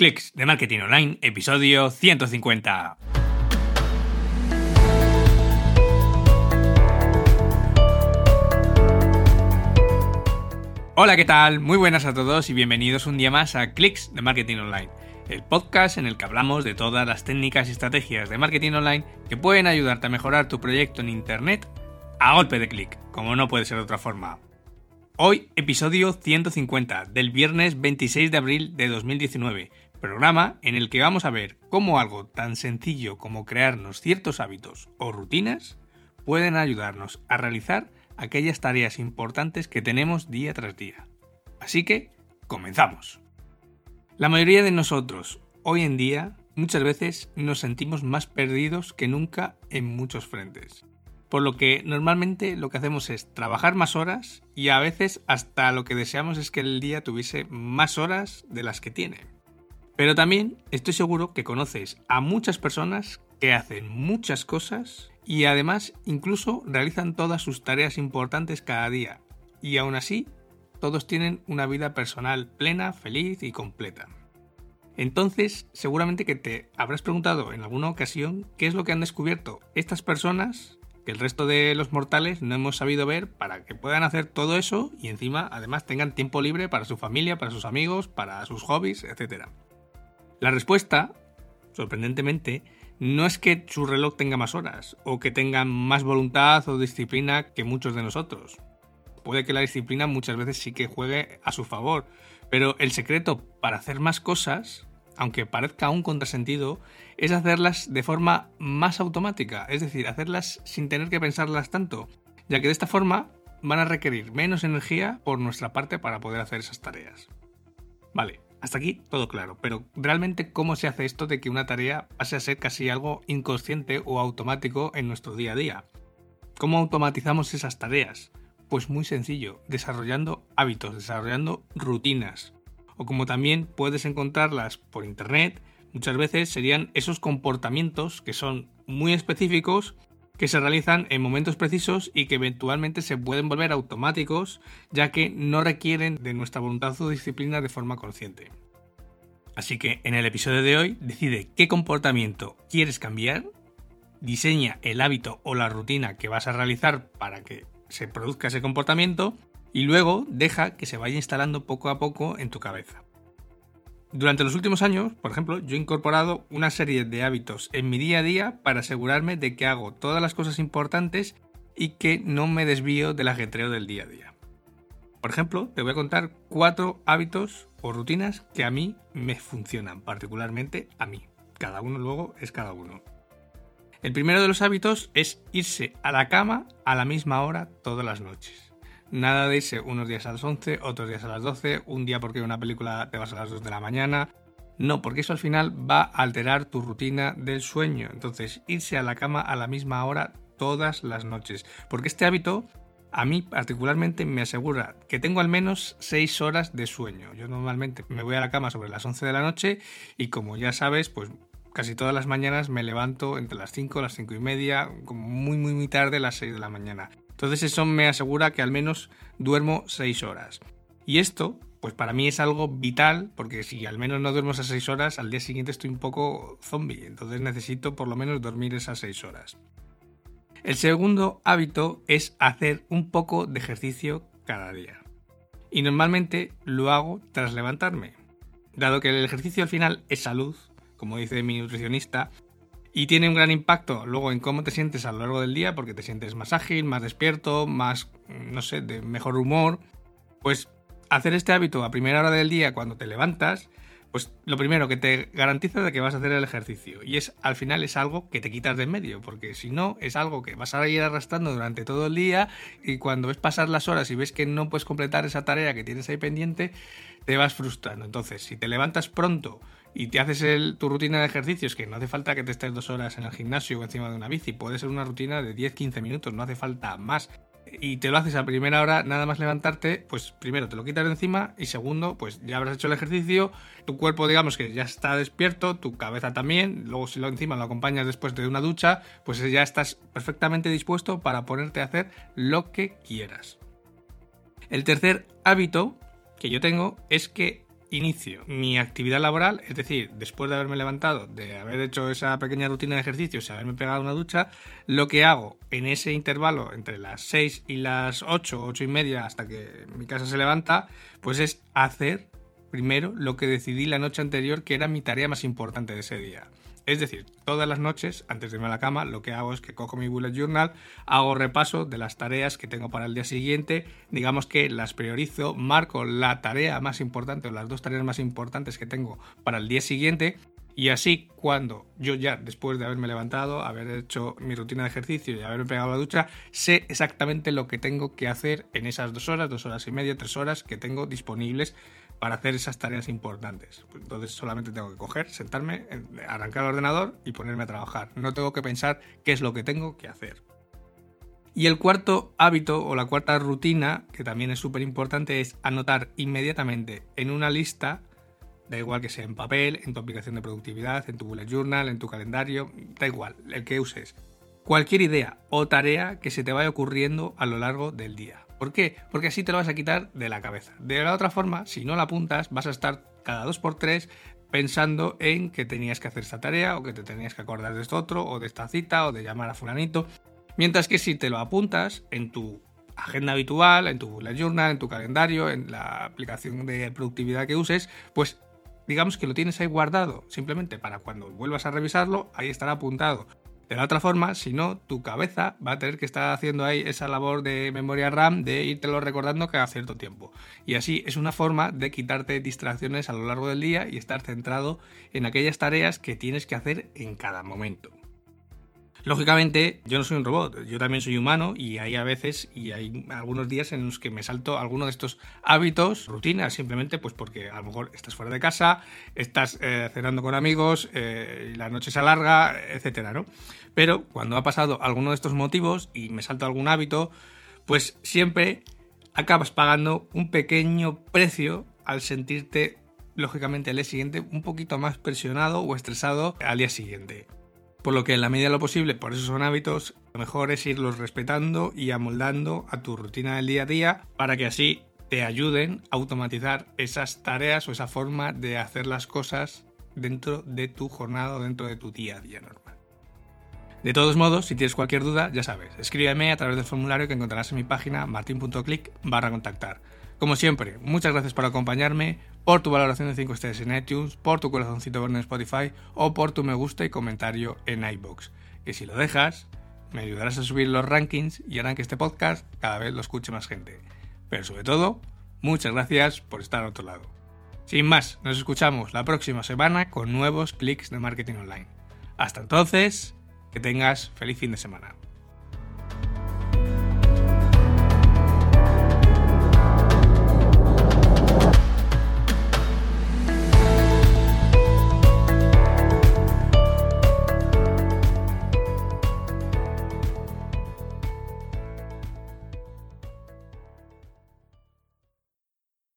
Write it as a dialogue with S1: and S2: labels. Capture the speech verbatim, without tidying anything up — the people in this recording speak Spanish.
S1: Clics de Marketing Online, episodio ciento cincuenta. Hola, ¿qué tal? Muy buenas a todos y bienvenidos un día más a Clics de Marketing Online, el podcast en el que hablamos de todas las técnicas y estrategias de marketing online que pueden ayudarte a mejorar tu proyecto en Internet a golpe de clic, como no puede ser de otra forma. Hoy, episodio ciento cincuenta, del viernes veintiséis de abril de dos mil diecinueve, programa en el que vamos a ver cómo algo tan sencillo como crearnos ciertos hábitos o rutinas pueden ayudarnos a realizar aquellas tareas importantes que tenemos día tras día. Así que, comenzamos. La mayoría de nosotros, hoy en día, muchas veces nos sentimos más perdidos que nunca en muchos frentes. Por lo que normalmente lo que hacemos es trabajar más horas y a veces hasta lo que deseamos es que el día tuviese más horas de las que tiene. Pero también estoy seguro que conoces a muchas personas que hacen muchas cosas y además incluso realizan todas sus tareas importantes cada día. Y aún así, todos tienen una vida personal plena, feliz y completa. Entonces, seguramente que te habrás preguntado en alguna ocasión qué es lo que han descubierto estas personas que el resto de los mortales no hemos sabido ver para que puedan hacer todo eso y encima además tengan tiempo libre para su familia, para sus amigos, para sus hobbies, etcétera. La respuesta, sorprendentemente, no es que su reloj tenga más horas o que tengan más voluntad o disciplina que muchos de nosotros. Puede que la disciplina muchas veces sí que juegue a su favor, pero el secreto para hacer más cosas, aunque parezca un contrasentido, es hacerlas de forma más automática, es decir, hacerlas sin tener que pensarlas tanto, ya que de esta forma van a requerir menos energía por nuestra parte para poder hacer esas tareas. Vale, hasta aquí todo claro, pero realmente ¿cómo se hace esto de que una tarea pase a ser casi algo inconsciente o automático en nuestro día a día? ¿Cómo automatizamos esas tareas? Pues muy sencillo, desarrollando hábitos, desarrollando rutinas. O como también puedes encontrarlas por internet, muchas veces serían esos comportamientos que son muy específicos, que se realizan en momentos precisos y que eventualmente se pueden volver automáticos, ya que no requieren de nuestra voluntad o disciplina de forma consciente. Así que en el episodio de hoy decide qué comportamiento quieres cambiar, diseña el hábito o la rutina que vas a realizar para que se produzca ese comportamiento y luego deja que se vaya instalando poco a poco en tu cabeza. Durante los últimos años, por ejemplo, yo he incorporado una serie de hábitos en mi día a día para asegurarme de que hago todas las cosas importantes y que no me desvío del ajetreo del día a día. Por ejemplo, te voy a contar cuatro hábitos o rutinas que a mí me funcionan, particularmente a mí. Cada uno luego es cada uno. El primero de los hábitos es irse a la cama a la misma hora todas las noches. Nada de irse unos días a las once, otros días a las doce, un día porque una película te vas a las dos de la mañana. No, porque eso al final va a alterar tu rutina del sueño. Entonces, irse a la cama a la misma hora todas las noches. Porque este hábito, a mí particularmente, me asegura que tengo al menos seis horas de sueño. Yo normalmente me voy a la cama sobre las once de la noche y como ya sabes, pues casi todas las mañanas me levanto entre las cinco, las cinco y media, como muy muy muy tarde, las seis de la mañana. Entonces eso me asegura que al menos duermo seis horas. Y esto, pues para mí es algo vital, porque si al menos no duermo esas seis horas, al día siguiente estoy un poco zombie. Entonces necesito por lo menos dormir esas seis horas. El segundo hábito es hacer un poco de ejercicio cada día. Y normalmente lo hago tras levantarme. Dado que el ejercicio al final es salud, como dice mi nutricionista, y tiene un gran impacto luego en cómo te sientes a lo largo del día, porque te sientes más ágil, más despierto, más, no sé, de mejor humor. Pues hacer este hábito a primera hora del día cuando te levantas, pues lo primero que te garantiza de que vas a hacer el ejercicio. Y es al final es algo que te quitas de en medio, porque si no es algo que vas a ir arrastrando durante todo el día y cuando ves pasar las horas y ves que no puedes completar esa tarea que tienes ahí pendiente, te vas frustrando. Entonces, si te levantas pronto y te haces el, tu rutina de ejercicios, que no hace falta que te estés dos horas en el gimnasio o encima de una bici, puede ser una rutina de diez a quince minutos, no hace falta más, y te lo haces a primera hora nada más levantarte, pues primero te lo quitas de encima y segundo, pues ya habrás hecho el ejercicio, tu cuerpo digamos que ya está despierto, tu cabeza también, luego si lo encima lo acompañas después de una ducha, pues ya estás perfectamente dispuesto para ponerte a hacer lo que quieras. El tercer hábito que yo tengo es que inicio mi actividad laboral, es decir, después de haberme levantado, de haber hecho esa pequeña rutina de ejercicios y haberme pegado una ducha, lo que hago en ese intervalo entre las seis y las ocho, ocho y media, hasta que mi casa se levanta, pues es hacer primero lo que decidí la noche anterior que era mi tarea más importante de ese día. Es decir, todas las noches, antes de irme a la cama, lo que hago es que cojo mi bullet journal, hago repaso de las tareas que tengo para el día siguiente, digamos que las priorizo, marco la tarea más importante o las dos tareas más importantes que tengo para el día siguiente, y así cuando yo ya, después de haberme levantado, haber hecho mi rutina de ejercicio y haberme pegado la ducha, sé exactamente lo que tengo que hacer en esas dos horas, dos horas y media, tres horas que tengo disponibles para hacer esas tareas importantes. Entonces solamente tengo que coger, sentarme, arrancar el ordenador y ponerme a trabajar. No tengo que pensar qué es lo que tengo que hacer. Y el cuarto hábito o la cuarta rutina, que también es súper importante, es anotar inmediatamente en una lista, da igual que sea en papel, en tu aplicación de productividad, en tu bullet journal, en tu calendario, da igual, el que uses, cualquier idea o tarea que se te vaya ocurriendo a lo largo del día. ¿Por qué? Porque así te lo vas a quitar de la cabeza. De la otra forma, si no la apuntas, vas a estar cada dos por tres pensando en que tenías que hacer esta tarea o que te tenías que acordar de esto otro o de esta cita o de llamar a fulanito. Mientras que si te lo apuntas en tu agenda habitual, en tu bullet journal, en tu calendario, en la aplicación de productividad que uses, pues digamos que lo tienes ahí guardado. Simplemente para cuando vuelvas a revisarlo, ahí estará apuntado. De la otra forma, si no, tu cabeza va a tener que estar haciendo ahí esa labor de memoria RAM de írtelo recordando cada cierto tiempo. Y así es una forma de quitarte distracciones a lo largo del día y estar centrado en aquellas tareas que tienes que hacer en cada momento. Lógicamente, yo no soy un robot, yo también soy humano y hay a veces y hay algunos días en los que me salto alguno de estos hábitos, rutinas, simplemente pues porque a lo mejor estás fuera de casa, estás eh, cenando con amigos, eh, la noche se alarga, etcétera, ¿no? Pero cuando ha pasado alguno de estos motivos y me salto algún hábito, pues siempre acabas pagando un pequeño precio al sentirte, lógicamente, al día siguiente un poquito más presionado o estresado al día siguiente. Por lo que en la medida de lo posible, por eso son hábitos, lo mejor es irlos respetando y amoldando a tu rutina del día a día para que así te ayuden a automatizar esas tareas o esa forma de hacer las cosas dentro de tu jornada o dentro de tu día a día normal. De todos modos, si tienes cualquier duda, ya sabes, escríbeme a través del formulario que encontrarás en mi página martin punto click barra contactar. Como siempre, muchas gracias por acompañarme, por tu valoración de cinco estrellas en iTunes, por tu corazoncito verde en Spotify o por tu me gusta y comentario en iVoox. Que si lo dejas, me ayudarás a subir los rankings y harán que este podcast cada vez lo escuche más gente. Pero sobre todo, muchas gracias por estar al otro lado. Sin más, nos escuchamos la próxima semana con nuevos clics de marketing online. Hasta entonces, que tengas feliz fin de semana.